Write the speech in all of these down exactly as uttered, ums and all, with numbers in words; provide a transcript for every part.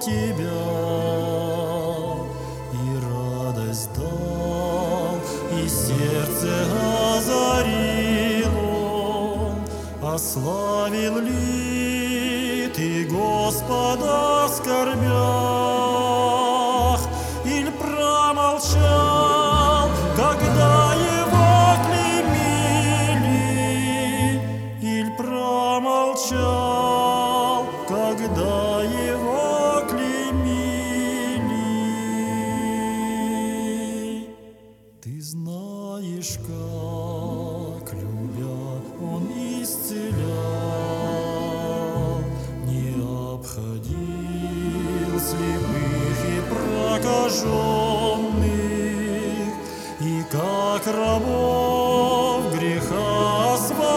Тебя, и радость дал, и сердце озарил Он. Ославил ли Ты Господа в скорбях, иль промолчал, когда Его клеймили, иль промолчал, когда Его клеймили? Ты знаешь, как, любя, Он исцелял, не обходил слепых и прокаженных, и как рабов греха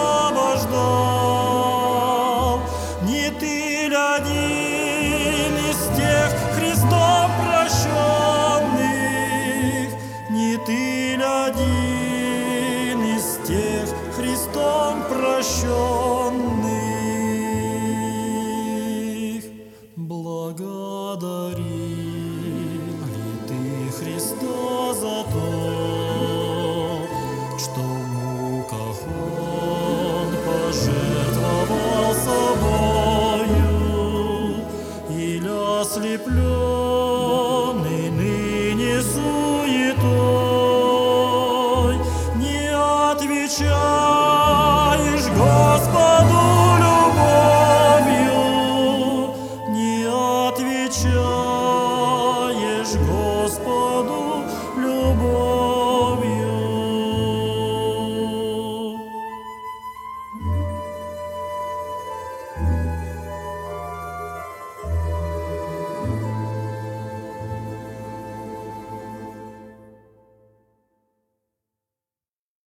освобождал. Не Ты ли один из тех Христом прощен?